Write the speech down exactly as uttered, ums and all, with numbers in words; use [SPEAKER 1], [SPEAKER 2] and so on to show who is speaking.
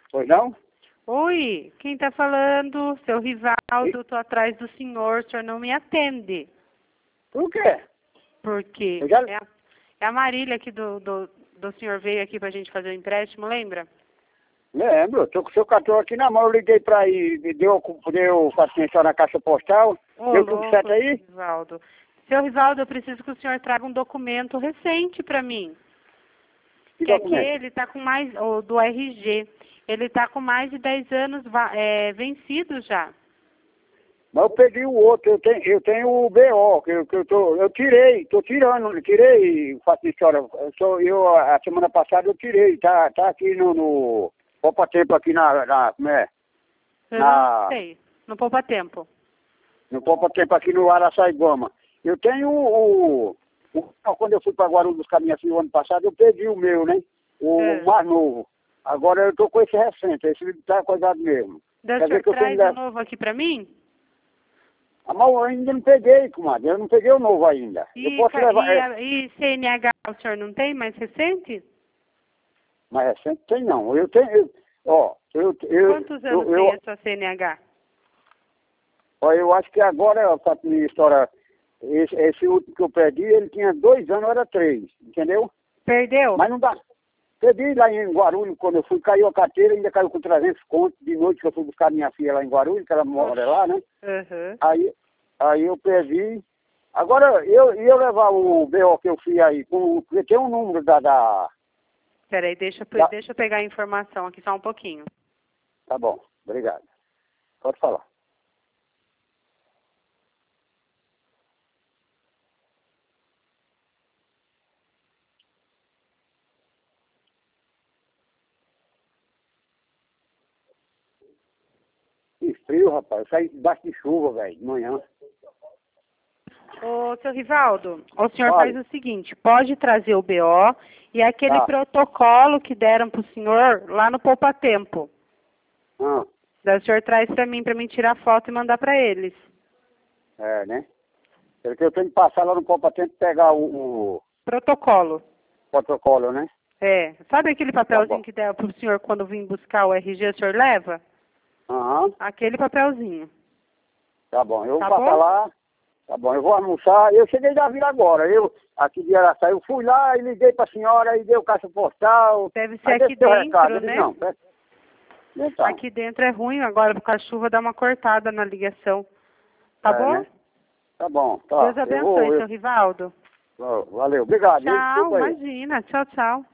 [SPEAKER 1] Pois não?
[SPEAKER 2] Oi, quem tá falando? Seu Rivaldo, tô atrás do senhor, o senhor não me atende.
[SPEAKER 1] Por quê?
[SPEAKER 2] Porque
[SPEAKER 1] Eu já...
[SPEAKER 2] é a, é a Marília aqui do, do, do senhor veio aqui pra gente fazer o empréstimo, lembra?
[SPEAKER 1] Lembro, tô com o seu cartão aqui na mão, eu liguei pra aí, deu, deu paciência na caixa postal,
[SPEAKER 2] Ô,
[SPEAKER 1] deu tudo
[SPEAKER 2] louco,
[SPEAKER 1] certo aí?
[SPEAKER 2] Rivaldo. Seu Rivaldo, eu preciso que o senhor traga um documento recente pra mim.
[SPEAKER 1] Que
[SPEAKER 2] Que
[SPEAKER 1] documento?
[SPEAKER 2] aquele tá com mais, ou do R G, ele tá com mais de dez anos va- é, vencido já.
[SPEAKER 1] Mas eu peguei o outro, eu tenho, eu tenho o B O, que eu, que eu tô, eu tirei, tô tirando, eu tirei, faço história, eu, sou, eu a semana passada eu tirei, tá, tá aqui no, no Poupa Tempo aqui na, na, como é?
[SPEAKER 2] Eu
[SPEAKER 1] Na,
[SPEAKER 2] não sei, no poupa tempo.
[SPEAKER 1] no Poupa Tempo aqui no Araçaiguama. Eu tenho o, o, o quando eu fui para Guarulhos buscar minha filha o ano passado, eu perdi o meu, né? O
[SPEAKER 2] É.
[SPEAKER 1] mais novo. Agora eu tô com esse recente, esse tá coisado mesmo.
[SPEAKER 2] Daí o
[SPEAKER 1] Quer
[SPEAKER 2] senhor
[SPEAKER 1] dizer que eu tenho...
[SPEAKER 2] traz o novo aqui pra mim?
[SPEAKER 1] Ah, mas eu ainda não peguei, comadre, eu não peguei o novo ainda. Eu
[SPEAKER 2] E,
[SPEAKER 1] posso
[SPEAKER 2] ca-
[SPEAKER 1] levar...
[SPEAKER 2] e,
[SPEAKER 1] É,
[SPEAKER 2] a- e C N H o senhor não tem mais recente?
[SPEAKER 1] mas recente tem não. Eu tenho... Eu, ó, eu... eu,
[SPEAKER 2] Quantos
[SPEAKER 1] eu,
[SPEAKER 2] anos
[SPEAKER 1] eu,
[SPEAKER 2] tem a sua C N H?
[SPEAKER 1] ó, eu acho que agora, para minha história, esse, esse último que eu perdi, ele tinha dois anos, eu era três, entendeu?
[SPEAKER 2] Perdeu?
[SPEAKER 1] Mas não dá... Perdi lá em Guarulhos, quando eu fui, caiu a carteira, ainda caiu com trezentos contos de noite que eu fui buscar minha filha lá em Guarulhos, que ela mora lá, né?
[SPEAKER 2] Uhum.
[SPEAKER 1] Aí, aí eu perdi. Agora, eu ia levar o B O que eu fiz aí, com, porque tem um número da, da...
[SPEAKER 2] Peraí, deixa, eu pe-
[SPEAKER 1] da...
[SPEAKER 2] deixa eu pegar a informação aqui só um pouquinho.
[SPEAKER 1] Tá bom, obrigado. Pode falar. Que frio, rapaz. Eu saí debaixo de chuva, velho, de manhã.
[SPEAKER 2] Ô, seu Rivaldo, o senhor
[SPEAKER 1] Fale.
[SPEAKER 2] faz o seguinte, pode trazer o B O e aquele
[SPEAKER 1] Tá.
[SPEAKER 2] protocolo que deram pro senhor lá no Poupa Tempo.
[SPEAKER 1] Ah,
[SPEAKER 2] Daí o senhor traz pra mim, pra mim tirar foto e mandar pra eles.
[SPEAKER 1] é, né? Porque eu tenho que passar lá no Copa Tempo e pegar o, o
[SPEAKER 2] Protocolo.
[SPEAKER 1] protocolo, né?
[SPEAKER 2] É. Sabe aquele
[SPEAKER 1] Tá
[SPEAKER 2] papelzinho
[SPEAKER 1] bom.
[SPEAKER 2] que der pro senhor quando vim buscar o R G, o senhor leva?
[SPEAKER 1] Aham,
[SPEAKER 2] Aquele papelzinho.
[SPEAKER 1] tá bom. Eu vou
[SPEAKER 2] Tá
[SPEAKER 1] passar
[SPEAKER 2] bom?
[SPEAKER 1] lá. Tá bom, eu vou almoçar. Eu cheguei da vila agora. Eu, aqui de Araçá, eu fui lá e liguei pra senhora e deu caixa postal.
[SPEAKER 2] Deve ser
[SPEAKER 1] Aí
[SPEAKER 2] aqui
[SPEAKER 1] desse teu recado.
[SPEAKER 2] dentro,
[SPEAKER 1] Eu disse,
[SPEAKER 2] né?
[SPEAKER 1] não, é- então,
[SPEAKER 2] Aqui dentro é ruim agora, porque a chuva dá uma cortada na ligação. Tá
[SPEAKER 1] é,
[SPEAKER 2] bom?
[SPEAKER 1] né? Tá bom, tá.
[SPEAKER 2] Deus
[SPEAKER 1] Eu
[SPEAKER 2] abençoe,
[SPEAKER 1] vou, eu,
[SPEAKER 2] seu Rivaldo.
[SPEAKER 1] ó, valeu, obrigado, hein?
[SPEAKER 2] Tchau,
[SPEAKER 1] Desculpa aí.
[SPEAKER 2] imagina. Tchau, tchau.